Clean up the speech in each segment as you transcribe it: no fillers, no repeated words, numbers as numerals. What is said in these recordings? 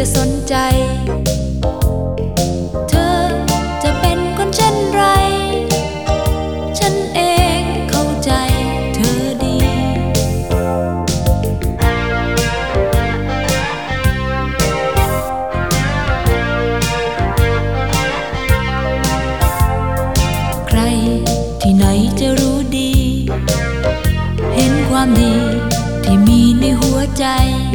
จะสนใจเธอจะเป็นคนเช่นไรฉันเองเข้าใจเธอดีใครที่ไหนจะรู้ดีเห็นความดีที่มีในหัวใจ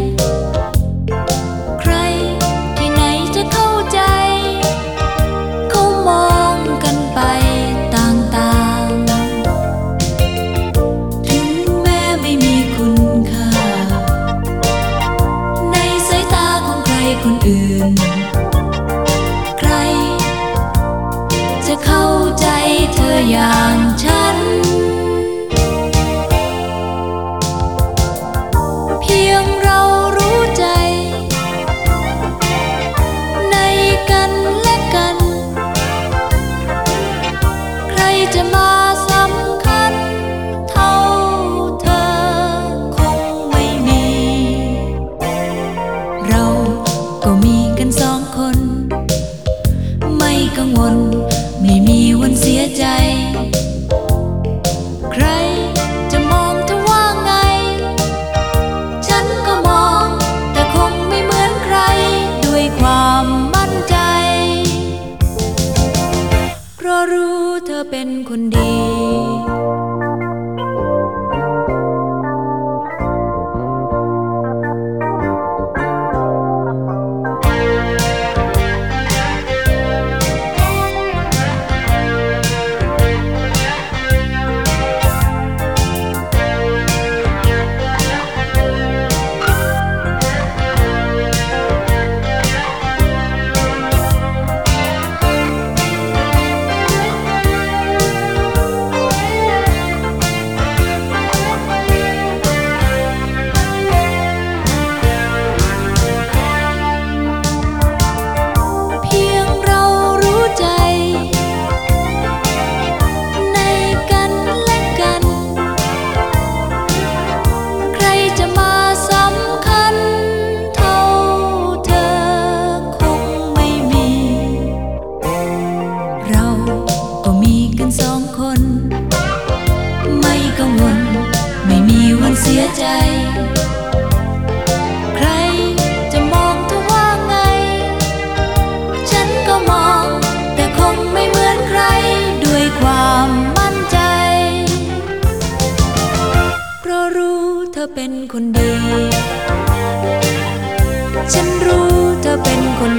ใครที่ไหนจะเข้าใจเขามองกันไปต่างๆถึงแม้ไม่มีคุณค่าในสายตาของใครคนอื่นใครจะเข้าใจเธออย่างฉันเพียงเรารู้ใจในกันและกันใครจะมาสำคัญเท่าเธอคงไม่มีเราก็มีกันสองคนไม่กังวลไม่มีวันเสียใจใครจะมองเธอว่าไงฉันก็มองแต่คงไม่เหมือนใครด้วยความมั่นใจเพราะรู้เธอเป็นคนดีเสียใจใครจะมองเธอว่าไงฉันก็มองแต่คงไม่เหมือนใครด้วยความมั่นใจเพราะรู้เธอเป็นคนดีฉันรู้เธอเป็นคน